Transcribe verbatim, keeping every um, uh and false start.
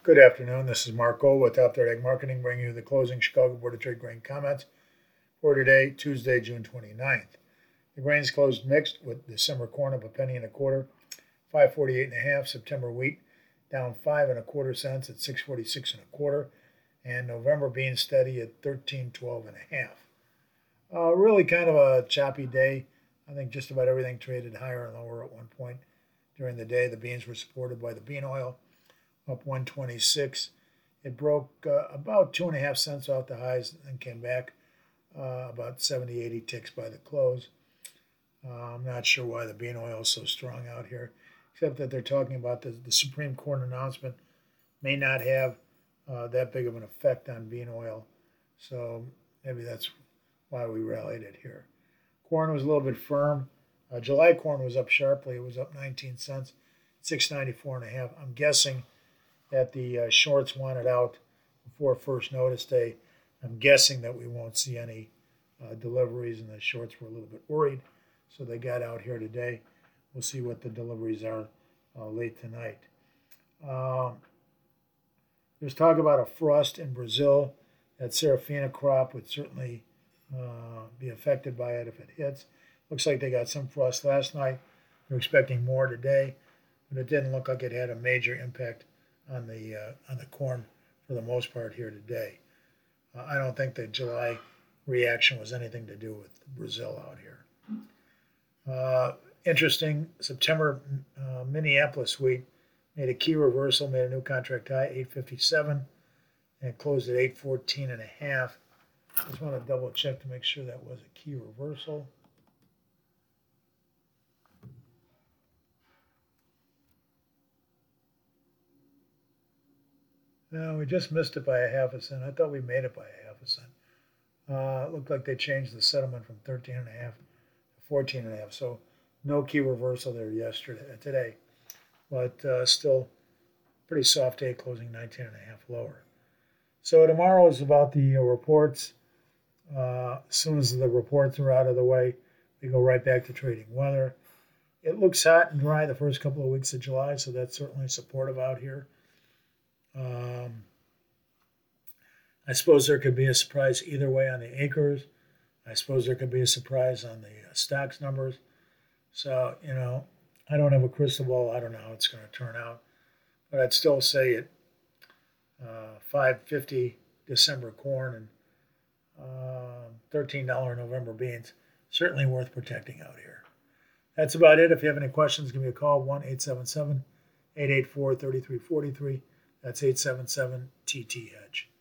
Good afternoon. This is Mark Gold with Top Third Ag Marketing, bringing you the closing Chicago Board of Trade grain comments for today, Tuesday, June twenty-ninth. The grains closed mixed with December corn up a penny and a quarter, five forty-eight and a half. September wheat down five and a quarter cents at six forty-six and a quarter, and November beans steady at thirteen twelve and a half. Uh, really kind of a choppy day. I think just about everything traded higher and lower at one point during the day. The beans were supported by the bean oil, up one twenty-six. It broke uh, about two and a half cents off the highs and came back uh, about seventy, eighty ticks by the close. Uh, I'm not sure why the bean oil is so strong out here, except that they're talking about the, the Supreme Court announcement may not have uh, that big of an effect on bean oil. So maybe that's why we rallied it here. Corn was a little bit firm. Uh, July corn was up sharply. It was up nineteen cents, six ninety-four and a half. I'm guessing that the uh, shorts wanted out before first notice day. I'm guessing that we won't see any uh, deliveries, and the shorts were a little bit worried, so they got out here today. We'll see what the deliveries are uh, late tonight. Um, there's talk about a frost in Brazil. That Serafina crop would certainly uh, be affected by it if it hits. Looks like they got some frost last night. They're expecting more today, but it didn't look like it had a major impact on the uh, on the corn for the most part here today. Uh, I don't think the July reaction was anything to do with Brazil out here. Uh, interesting, September uh, Minneapolis wheat made a key reversal, made a new contract high, eight fifty-seven, and closed at eight fourteen and a half. Just want to double check to make sure that was a key reversal. No, we just missed it by a half a cent. I thought we made it by a half a cent. Uh, it looked like they changed the settlement from thirteen and a half to fourteen and a half. So no key reversal there yesterday, today, but uh, still pretty soft day, closing nineteen and a half lower. So tomorrow is about the uh, reports. Uh, as soon as the reports are out of the way, we go right back to trading weather. It looks hot and dry the first couple of weeks of July, so that's certainly supportive out here. Um, I suppose there could be a surprise either way on the acres. I suppose there could be a surprise on the uh, stocks numbers. So, you know, I don't have a crystal ball. I don't know how it's going to turn out. But I'd still say at uh, five fifty December corn and uh, thirteen dollars November beans, certainly worth protecting out here. That's about it. If you have any questions, give me a call, one eight seven seven, eight eight four, three three four three. That's eight seven seven T T Hedge.